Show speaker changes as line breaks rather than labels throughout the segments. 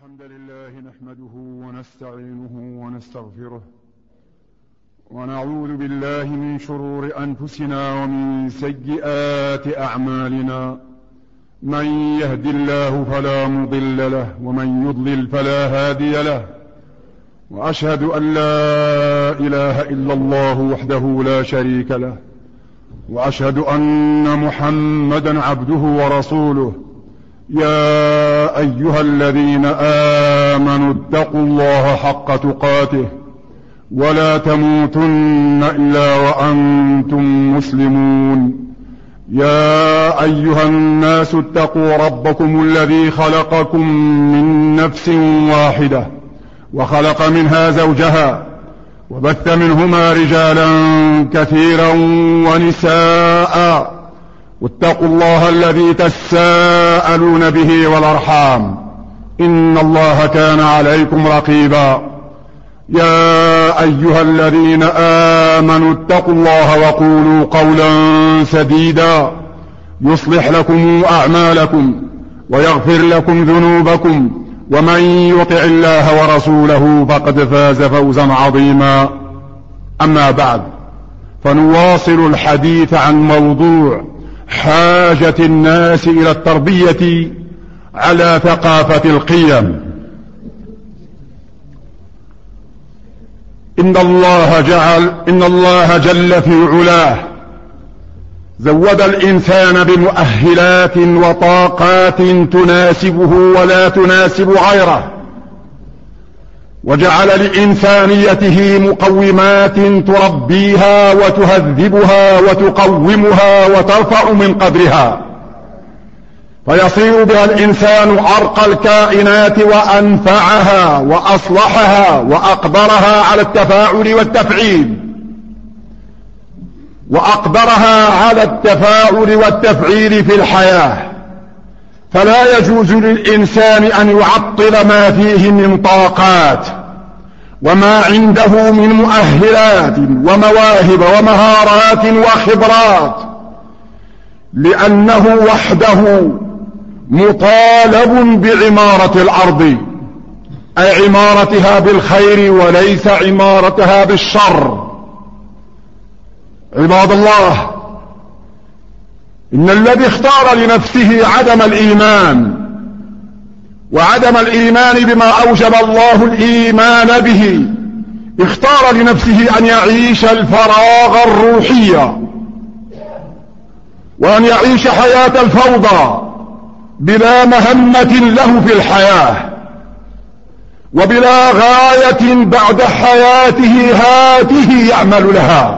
الحمد لله نحمده ونستعينه ونستغفره ونعوذ بالله من شرور أنفسنا ومن سيئات أعمالنا. من يهد الله فلا مضل له ومن يضلل فلا هادي له، وأشهد أن لا إله إلا الله وحده لا شريك له، وأشهد أن محمدا عبده ورسوله. يا أيها الذين آمنوا اتقوا الله حق تقاته ولا تموتن إلا وأنتم مسلمون. يا أيها الناس اتقوا ربكم الذي خلقكم من نفس واحدة وخلق منها زوجها وبث منهما رجالا كثيرا ونساء، واتقوا الله الذي تساءلون به والأرحام إن الله كان عليكم رقيبا. يا أيها الذين آمنوا اتقوا الله وقولوا قولا سديدا يصلح لكم أعمالكم ويغفر لكم ذنوبكم، ومن يطع الله ورسوله فقد فاز فوزا عظيما. أما بعد، فنواصل الحديث عن موضوع حاجة الناس إلى التربية على ثقافة القيم. إن الله جل في علاه زود الإنسان بمؤهلات وطاقات تناسبه ولا تناسب غيره، وجعل لإنسانيته مقومات تربيها وتهذبها وتقومها وترفع من قدرها، فيصير بها الإنسان أرقى الكائنات وأنفعها وأصلحها وأقدرها على التفاعل والتفعيل في الحياة. فلا يجوز للإنسان أن يعطل ما فيه من طاقات وما عنده من مؤهلات ومواهب ومهارات وخبرات، لأنه وحده مطالب بعمارة الأرض، أي عمارتها بالخير وليس عمارتها بالشر. عباد الله، إن الذي اختار لنفسه عدم الإيمان وعدم الإيمان بما أوجب الله الإيمان به، اختار لنفسه أن يعيش الفراغ الروحي وأن يعيش حياة الفوضى بلا مهمة له في الحياة وبلا غاية بعد حياته هاته يعمل لها.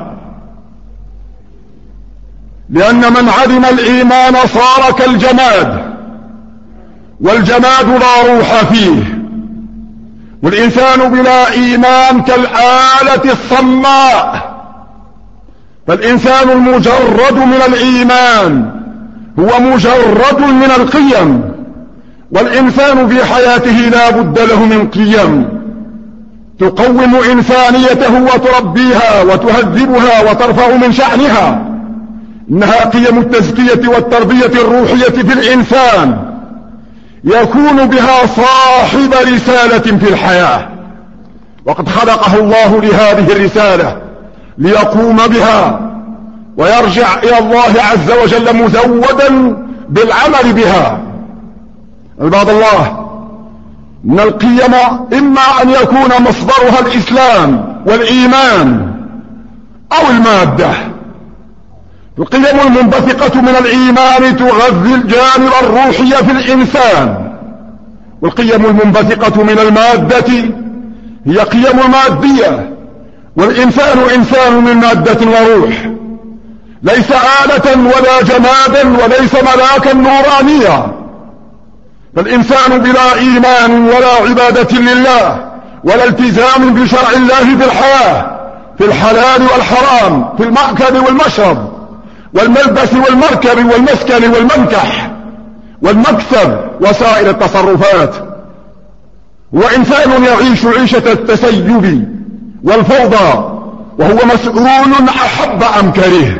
لأن من عدم الإيمان صار كالجماد، والجماد لا روح فيه، والإنسان بلا إيمان كالآلة الصماء. فالإنسان المجرد من الإيمان هو مجرد من القيم، والإنسان في حياته لا بد له من قيم تقوم إنسانيته وتربيها وتهذبها وترفع من شأنها. إنها قيم التزكية والتربية الروحية في الإنسان، يكون بها صاحب رسالة في الحياة، وقد خلقه الله لهذه الرسالة ليقوم بها ويرجع إلى الله عز وجل مزودا بالعمل بها. عباد الله، إن القيم إما أن يكون مصدرها الإسلام والإيمان أو المادة. القيم المنبثقة من الإيمان تغذي الجانب الروحي في الإنسان، والقيم المنبثقة من المادة هي قيم المادية، والإنسان إنسان من مادة وروح، ليس آلة ولا جمادا وليس ملاكا نورانيا. فالإنسان بلا إيمان ولا عبادة لله ولا التزام بشرع الله في الحياة، في الحلال والحرام، في المأكل والمشرب والملبس والمركب والمسكن والمنكح والمكسب وسائر التصرفات، هو إنسان يعيش عيشة التسيب والفوضى، وهو مسؤول أحب أم كره.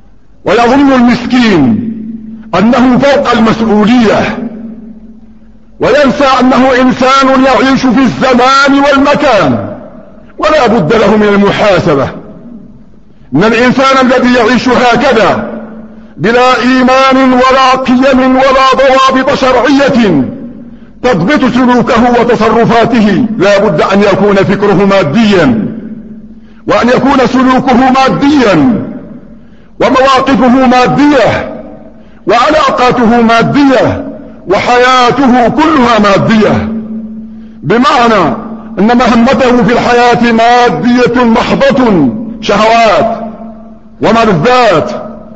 ويظن المسكين أنه فوق المسؤولية، وينسى أنه إنسان يعيش في الزمان والمكان، ولا بد له من المحاسبة. إن الإنسان الذي يعيش هكذا بلا إيمان ولا قيم ولا ضوابط شرعية تضبط سلوكه وتصرفاته، لا بد أن يكون فكره ماديا، وأن يكون سلوكه ماديا، ومواقفه مادية، وعلاقاته مادية، وحياته كلها مادية، بمعنى أن مهمته في الحياة مادية محضة، شهوات وملذات،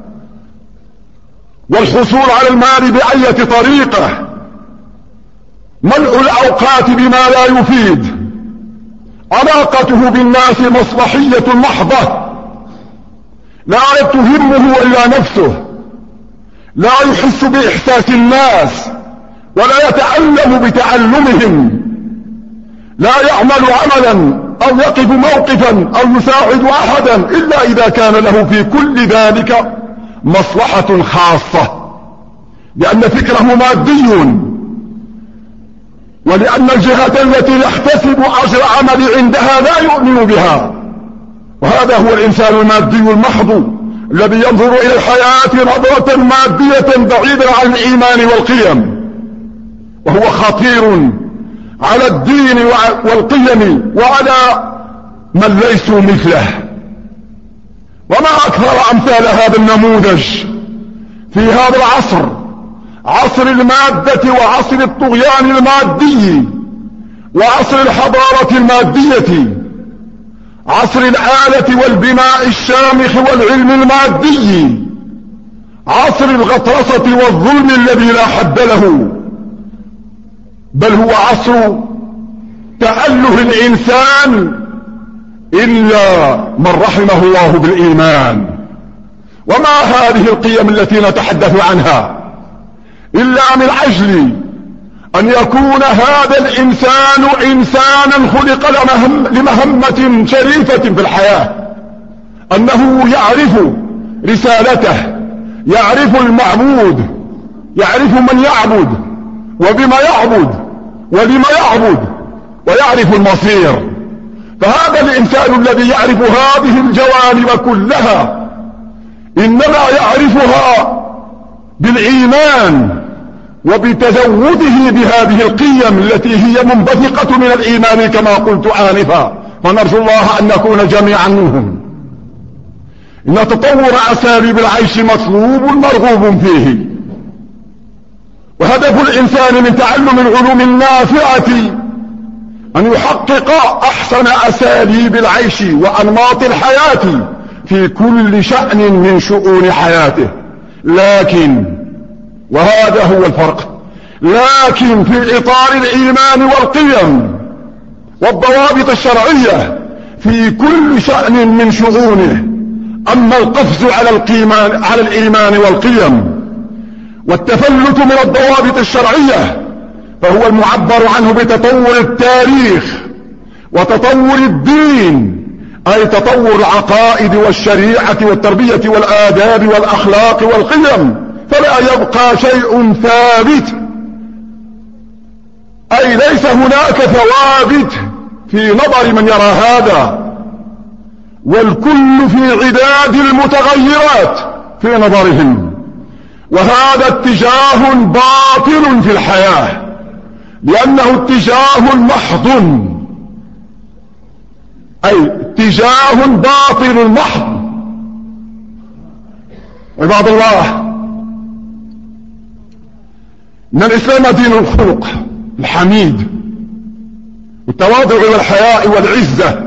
والحصول على المال بأية طريقة، ملء الأوقات بما لا يفيد، علاقته بالناس مصلحية محضة، لا تهمه إلا نفسه، لا يحس بإحساس الناس ولا يتألم بتألمهم، لا يعمل عملا أو يقف موقفا أو يساعد أحدا إلا إذا كان له في كل ذلك مصلحة خاصة، لأن فكره مادي، ولأن الجهة التي يحتسب أجر عمل عندها لا يؤمن بها. وهذا هو الإنسان المادي المحض الذي ينظر إلى الحياة نظرة مادية بعيدة عن الإيمان والقيم، وهو خطير على الدين والقيم وعلى من ليسوا مثله. وما أكثر أمثال هذا النموذج في هذا العصر، عصر المادة وعصر الطغيان المادي وعصر الحضارة المادية، عصر الآلة والبناء الشامخ والعلم المادي، عصر الغطرسة والظلم الذي لا حد له، بل هو عصر تأله الإنسان إلا من رحمه الله بالإيمان. وما هذه القيم التي نتحدث عنها إلا من أجل أن يكون هذا الإنسان إنسانا خلق لمهمة شريفة في الحياة، أنه يعرف رسالته، يعرف المعبود، يعرف من يعبد وبما يعبد ولما يعبد، ويعرف المصير. فهذا الإنسان الذي يعرف هذه الجوانب كلها إنما يعرفها بالإيمان وبتزوده بهذه القيم التي هي منبثقة من الإيمان كما قلت آنفا، ونرجو الله أن نكون جميعا منهم. إن تطور أساليب العيش مطلوب مرغوب فيه، وهدف الإنسان من تعلم العلوم النافعة أن يحقق أحسن أساليب العيش وأنماط الحياة في كل شأن من شؤون حياته. لكن وهذا هو الفرق، لكن في إطار الإيمان والقيم والضوابط الشرعية في كل شأن من شؤونه. أما القفز على الإيمان والقيم والتفلت من الضوابط الشرعية فهو المعبر عنه بتطور التاريخ وتطور الدين، أي تطور العقائد والشريعة والتربية والآداب والأخلاق والقيم، فلا يبقى شيء ثابت، أي ليس هناك ثوابت في نظر من يرى هذا، والكل في عداد المتغيرات في نظرهم. وهذا اتجاه باطل في الحياة، لأنه اتجاه محض، أي اتجاه باطل محض. عباد الله، إن الإسلام دين الخلق الحميد والتواضع والحياء والعزة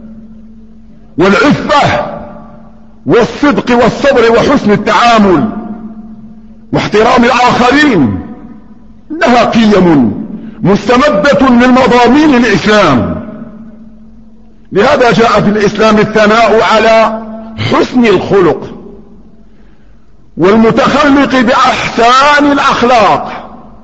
والعفة والصدق والصبر وحسن التعامل واحترام الآخرين. إنها قيم مستمدة من مضامين الإسلام. لهذا جاء في الإسلام الثناء على حسن الخلق والمتخلق بأحسان الأخلاق.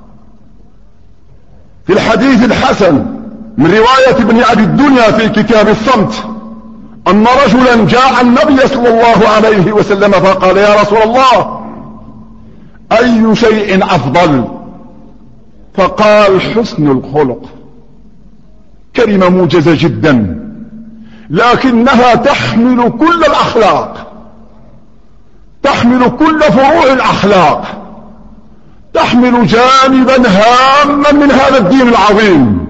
في الحديث الحسن من رواية ابن أبي الدنيا في كتاب الصمت أن رجلا جاء النبي صلى الله عليه وسلم فقال: يا رسول الله، أي شيء أفضل؟ فقال حسن الخلق كلمة موجزة جدا، لكنها تحمل كل الأخلاق، تحمل كل فروع الأخلاق، تحمل جانبا هاما من هذا الدين العظيم.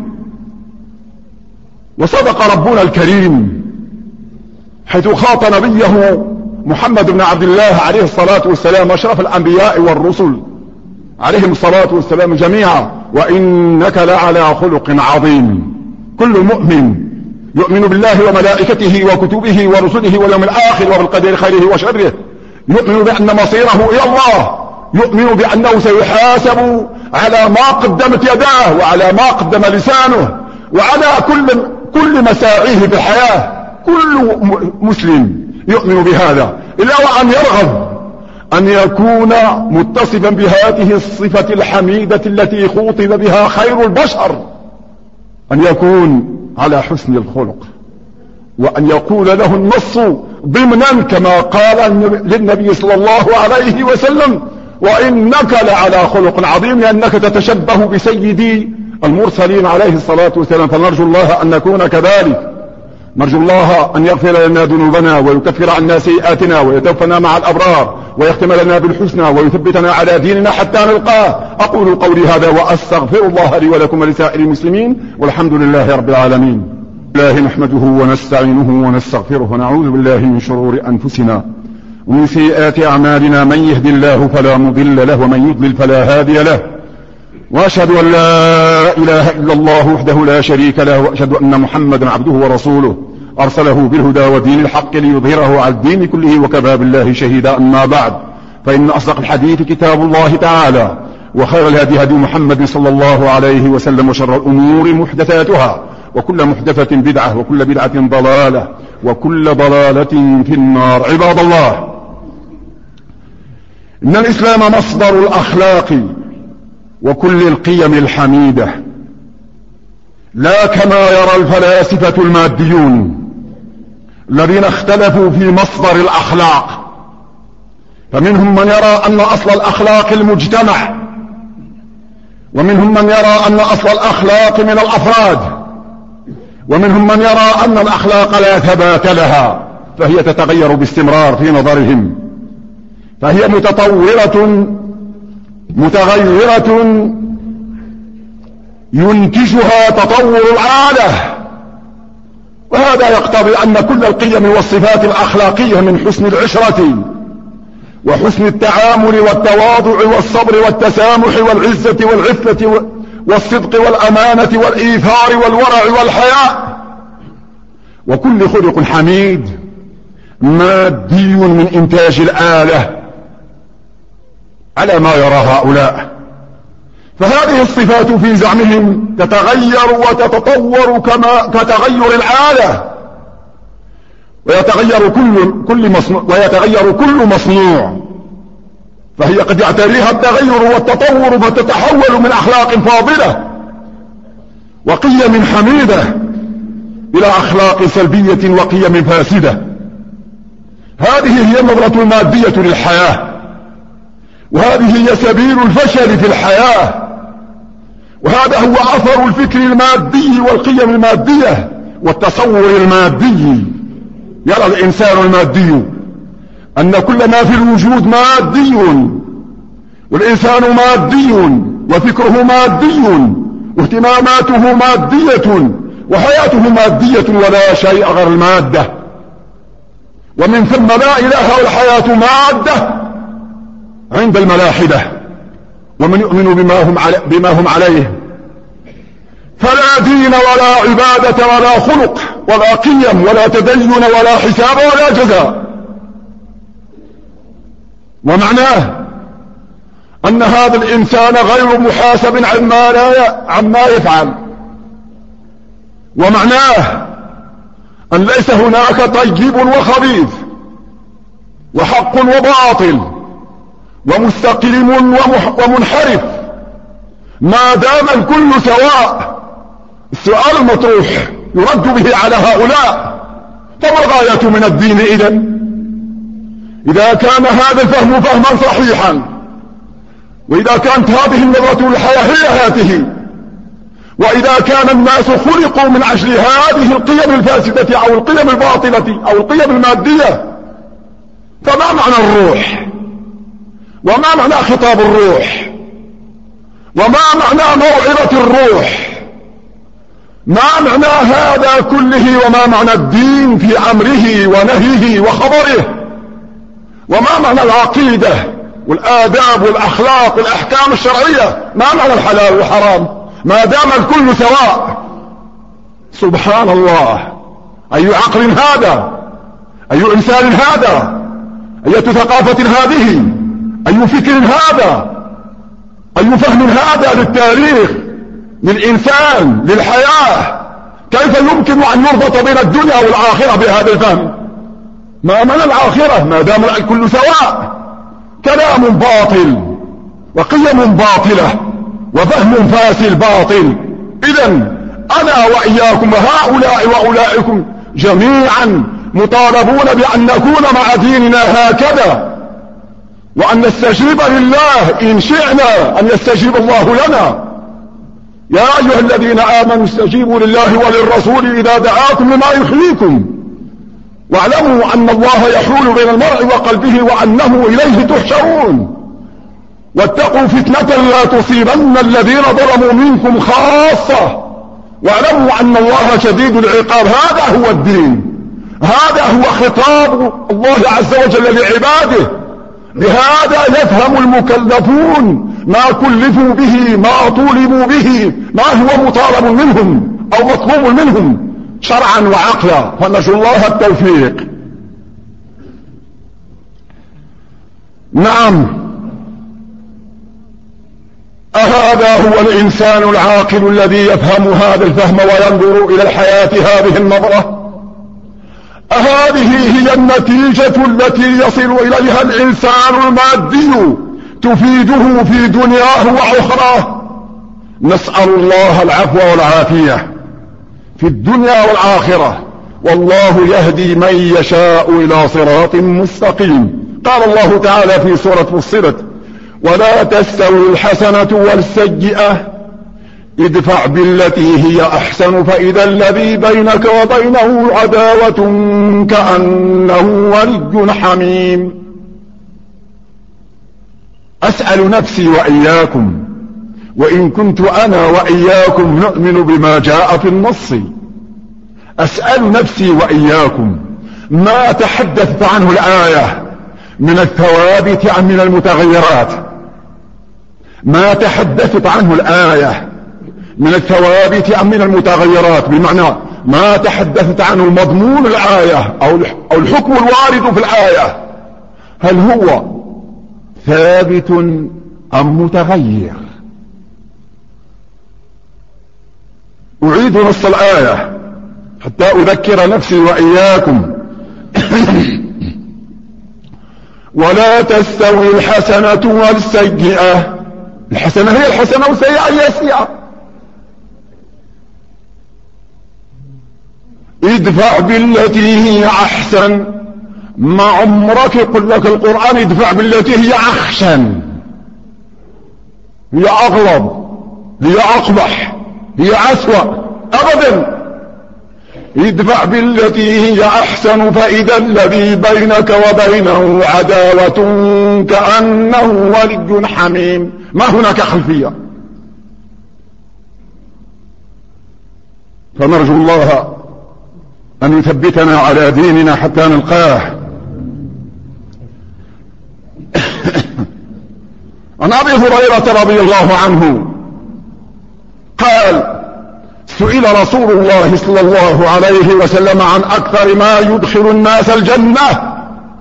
وصدق ربنا الكريم حيث خاط نبيه محمد بن عبد الله عليه الصلاة والسلام أشرف الأنبياء والرسل عليهم الصلاة والسلام جميعا: وإنك لعلى خلق عظيم. كل مؤمن يؤمن بالله وملائكته وكتبه ورسله واليوم الآخر وبالقدر خيره وشره، يؤمن بأن مصيره إلى الله، يؤمن بأنه سيحاسب على ما قدمت يداه وعلى ما قدم لسانه وعلى كل مساعيه في الحياة. كل مسلم يؤمن بهذا، إلا وأن يرغب أن يكون متصفا بهذه الصفة الحميدة التي خوطب بها خير البشر، أن يكون على حسن الخلق، وأن يقول له النص ضمنا كما قال للنبي صلى الله عليه وسلم: وإنك لعلى خلق عظيم، لأنك تتشبه بسيدي المرسلين عليه الصلاة والسلام. فنرجو الله أن نكون كذلك، نرجو الله أن يغفر لنا ذنوبنا ويكفر عنا سيئاتنا ويتوفنا مع الأبرار ويختم لنا بالحسنى ويثبتنا على ديننا حتى نلقاه. أقول قولي هذا وأستغفر الله لي ولكم ولسائر المسلمين، والحمد لله رب العالمين. الله نحمده ونستعينه ونستغفره ونعوذ بالله من شرور أنفسنا ومن سيئات أعمالنا، من يهد الله فلا مضل له ومن يضلل فلا هادي له، وأشهد أن لا إله إلا الله وحده لا شريك له، وأشهد أن محمدا عبده ورسوله أرسله بالهدى ودين الحق ليظهره على الدين كله وكفى بالله شهيدا. أما بعد، فإن أصدق الحديث كتاب الله تعالى، وخير الهدي هدي محمد صلى الله عليه وسلم، وشر الأمور محدثاتها، وكل محدثة بدعة، وكل بدعة ضلالة، وكل ضلالة في النار. عباد الله، إن الإسلام مصدر الأخلاق وكل القيم الحميدة، لا كما يرى الفلاسفة الماديون الذين اختلفوا في مصدر الأخلاق. فمنهم من يرى أن أصل الأخلاق المجتمع، ومنهم من يرى أن أصل الأخلاق من الأفراد، ومنهم من يرى أن الأخلاق لا ثبات لها، فهي تتغير باستمرار في نظرهم، فهي متطورة متغيرة ينتجها تطور العادة. وهذا يقتضي أن كل القيم والصفات الأخلاقية من حسن العشرة وحسن التعامل والتواضع والصبر والتسامح والعزة والعفة والصدق والأمانة والإيثار والورع والحياء، وكل خلق حميد مادي من إنتاج الآلة على ما يرى هؤلاء. فهذه الصفات في زعمهم تتغير وتتطور كتغير العادة، ويتغير كل مصنوع، فهي قد يعتريها التغير والتطور فتتحول من أخلاق فاضلة وقيم حميدة إلى أخلاق سلبية وقيم فاسدة. هذه هي النظرة المادية للحياة، وهذه هي سبيل الفشل في الحياة، وهذا هو أثر الفكر المادي والقيم المادية والتصور المادي. يرى الإنسان المادي أن كل ما في الوجود مادي، والإنسان مادي، وفكره مادي، واهتماماته مادية، وحياته مادية، ولا شيء غير المادة. ومن ثم لا إله والحياة مادة عند الملاحدة. ومن يؤمن بما هم عليه فلا دين ولا عبادة ولا خلق ولا قيم ولا تدين ولا حساب ولا جزاء. ومعناه أن هذا الإنسان غير محاسب عما يفعل. ومعناه أن ليس هناك طيب وخبيث وحق وباطل ومستقيم ومنحرف، ما دام الكل سواء. السؤال المطروح يرد به على هؤلاء: فما الغاية من الدين إذن؟ إذا كان هذا الفهم فهما صحيحا وإذا كانت هذه النظرة للحياة هي هاته، وإذا كان الناس خلقوا من أجل هذه القيم الفاسدة أو القيم الباطلة أو القيم المادية، فما معنى الروح؟ وما معنى خطاب الروح؟ وما معنى موعظة الروح؟ ما معنى هذا كله؟ وما معنى الدين في أمره ونهيه وخبره؟ وما معنى العقيدة والآداب والأخلاق والأحكام الشرعية؟ ما معنى الحلال والحرام ما دام الكل سواء؟ سبحان الله، أي عقل هذا؟ أي إنسان هذا؟ أي ثقافة هذه؟ أي فكر هذا؟ أي فهم هذا للتاريخ، للإنسان، للحياة؟ كيف يمكن أن يربط بين الدنيا والآخرة بهذا الفهم؟ ما معنى الآخرة ما دام الكل سواء؟ كلام باطل وقيم باطلة وفهم فاسد باطل. إذن أنا وإياكم وهؤلاء وأولئكم جميعا مطالبون بأن نكون مع ديننا هكذا، وأن نستجيب لله إن شئنا أن يستجيب الله لنا. يا أيها الذين آمنوا استجيبوا لله وللرسول إذا دعاكم لما يحييكم، واعلموا أن الله يحول بين المرء وقلبه وأنه إليه تحشرون. واتقوا فتنة لا تصيبن الذين ظلموا منكم خاصة، واعلموا أن الله شديد العقاب. هذا هو الدين، هذا هو خطاب الله عز وجل لعباده. بهذا يفهم المكلفون ما كلفوا به، ما طولبوا به، ما هو مطالب منهم أو مطلوب منهم شرعا وعقلا، فنرجو الله التوفيق. نعم، أهذا هو الإنسان العاقل الذي يفهم هذا الفهم وينظر إلى الحياة هذه النظرة؟ أهذه هي النتيجة التي يصل إليها الإنسان المادي تفيده في دنياه وأخراه؟ نسأل الله العفو والعافية في الدنيا والآخرة، والله يهدي من يشاء إلى صراط مستقيم. قال الله تعالى في سورة فصلت: ولا تستوي الحسنة والسيئة ادفع بالتي هي أحسن فإذا الذي بينك وبينه عداوة كأنه ولي حميم. أسأل نفسي وإياكم، وإن كنت أنا وإياكم نؤمن بما جاء في النص، أسأل نفسي وإياكم ما تحدثت عنه الآية من الثوابت أم من المتغيرات؟ ما تحدثت عنه الآية من الثوابت أم من المتغيرات؟ بمعنى ما تحدثت عنه مضمون الآية أو الحكم الوارد في الآية، هل هو ثابت أم متغير؟ أعيد نص الآية حتى أذكر نفسي وإياكم. ولا تستوي الحسنة والسيئة. الحسنة هي الحسنة والسيئة هي السيئة. ادفع بالتي هي أحسن. ما عمرك يقول لك القرآن ادفع بالتي هي أحسن، هي أغلب، هي أقبح، هي أسوأ، أبدا. ادفع بالتي هي أحسن فإذا الذي بينك وبينه عداوة كأنه ولي حميم. ما هناك خلفية. فنرجو الله أن يثبتنا على ديننا حتى نلقاه. عن أبي هريرة رضي الله عنه قال: سئل رسول الله صلى الله عليه وسلم عن أكثر ما يدخل الناس الجنة،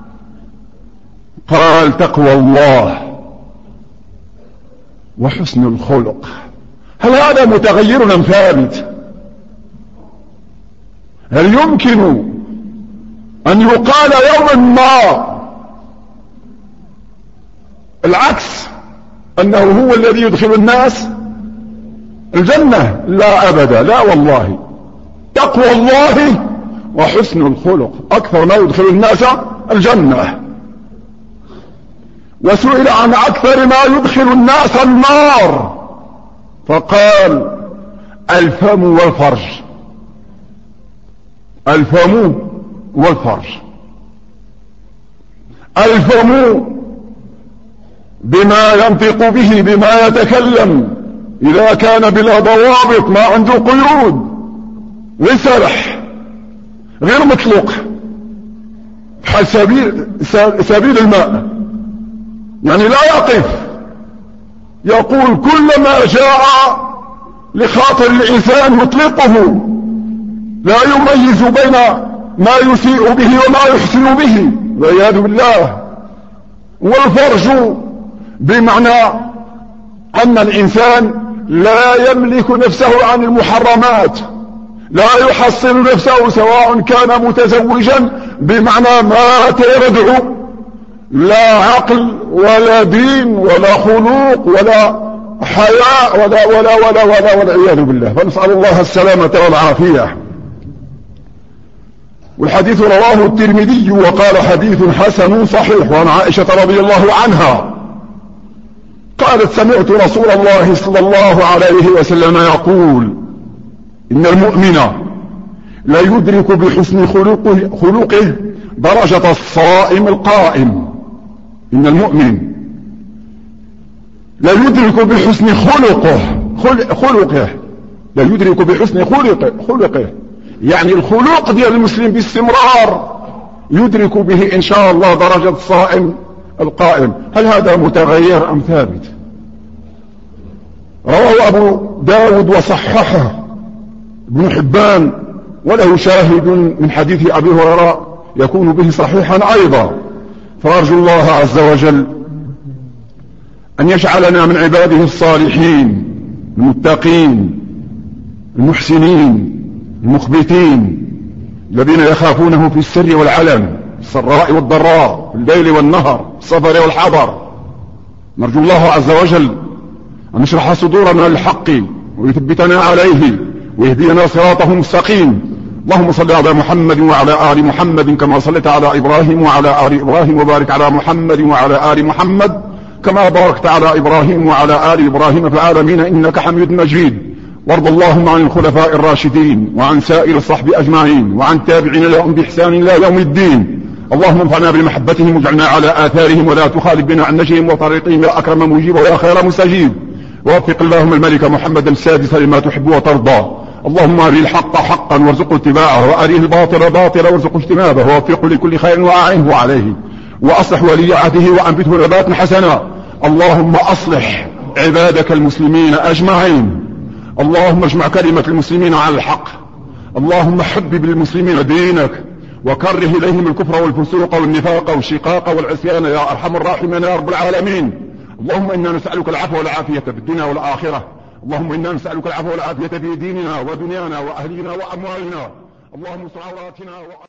قال: تقوى الله وحسن الخلق. هل هذا متغير أم ثابت؟ هل يمكن أن يقال يوما ما العكس، أنه هو الذي يدخل الناس الجنة؟ لا أبدا، لا والله. تقوى الله وحسن الخلق أكثر ما يدخل الناس الجنة. وسئل عن أكثر ما يدخل الناس النار فقال الفم والفرج. الفم والفرج. الفم بما ينطق به، بما يتكلم، إذا كان بلا ضوابط، ما عنده قيود، غير سرح، غير مطلق، بحال سبيل الماء، يعني لا يقف، يقول كل ما جاء لخاطر الإنسان يطلقه، لا يميز بين ما يسيء به وما يحسن به والعياذ بالله. والفرج بمعنى أن الإنسان لا يملك نفسه عن المحرمات، لا يحصن نفسه سواء كان متزوجا، بمعنى ما تردع لا عقل ولا دين ولا خلوق ولا حياء ولا والعياذ بالله. فنسأل الله السلامة والعافية. والحديث رواه الترمذي وقال حديث حسن صحيح. وعن عائشة رضي الله عنها قالت سمعت رسول الله صلى الله عليه وسلم يقول إن المؤمن لا يدرك بحسن خلقه درجة الصائم القائم. إن المؤمن لا يدرك بحسن خلقه لا يدرك بحسن خلقه، يعني الخلق ديال المسلم باستمرار يدرك به إن شاء الله درجة الصائم القائم. هل هذا متغير أم ثابت؟ رواه أبو داود وصححه ابن حبان، وله شاهد من حديث أبي هريرة يكون به صحيحا أيضا. فأرجو الله عز وجل أن يجعلنا من عباده الصالحين المتقين المحسنين المخبتين الذين يخافونه في السر والعلن، في السراء والضراء، في الليل والنهر، في السفر والحضر. نرجو الله عز وجل أن يشرح صدورنا للحق ويثبتنا عليه ويهدينا صراطه المستقيم. اللهم صل على محمد وعلى آل محمد كما صليت على إبراهيم وعلى آل إبراهيم، وبارك على محمد وعلى آل محمد كما باركت على إبراهيم وعلى آل إبراهيم في العالمين إنك حميد مجيد. وارض اللهم عن الخلفاء الراشدين وعن سائر الصحب أجمعين وعن التابعين لهم بإحسان إلى يوم الدين. اللهم انفعنا بمحبتهم واجعلنا على آثارهم ولا تخالف بنا عن نهجهم وطريقهم يا أكرم مجيب ويا خير مستجيب. ووفق اللهم الملك محمدا السادس لما تحب وترضى. اللهم أري الحق حقا وارزقه اتباعه، وأريه الباطل باطلا وارزقه اجتنابه، ووفقه لكل خير وأعنه عليه، وأصلح ولي عهده وأنبته نباتا حسنا. اللهم أصلح عبادك المسلمين أجمعين. اللهم اجمع كلمة المسلمين على الحق. اللهم حبب للمسلمين دينك وكره إليهم الكفر والفسوق والنفاق والشقاق والعصيان يا أرحم الراحمين يا رب العالمين. اللهم إنا نسألك العفو والعافية في الدنيا والآخرة. اللهم إنا نسألك العفو والعافية في ديننا ودنيانا وأهلنا وأموالنا. اللهم استر عوراتنا